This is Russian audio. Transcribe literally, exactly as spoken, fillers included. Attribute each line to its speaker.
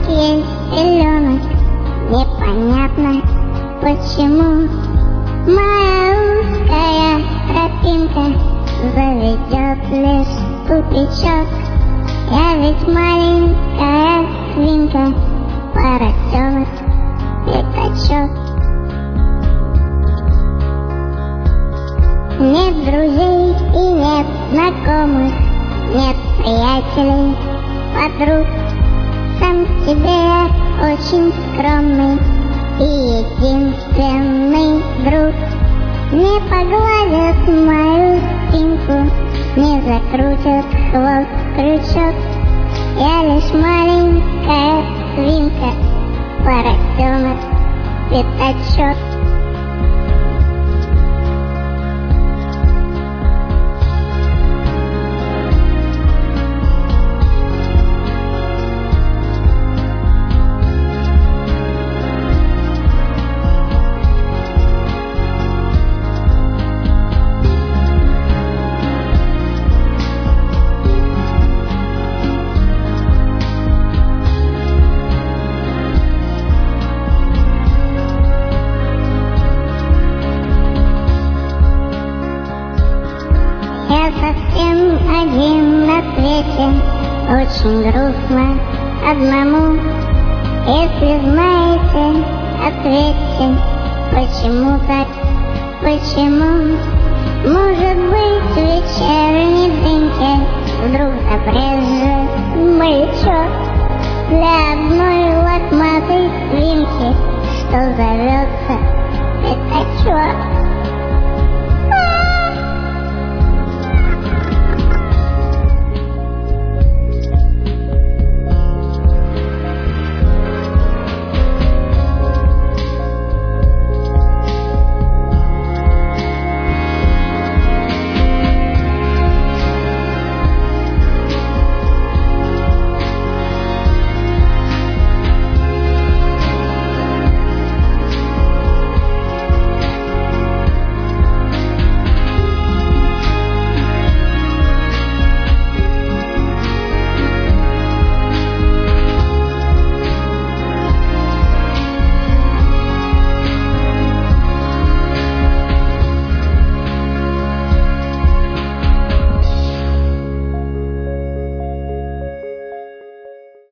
Speaker 1: есть пеленок, непонятно почему. Моя узкая тропинка заведет лишь в тупичок. Я ведь маленькая свинка, поросенок, пятачок. Нет друзей и нет знакомых, нет приятелей, подруг. Сам себе я очень скромный и единственный друг. Не погладят мою спинку, не закрутят хвост крючок. Я лишь маленькая свинка, поросенок, пятачок. Я совсем один на свете, очень грустно одному. Если знаете, ответьте, почему так, почему? Может быть, в вечерней дымке вдруг забрежет маячок для одной лохматой свинки, что зовется пятачок.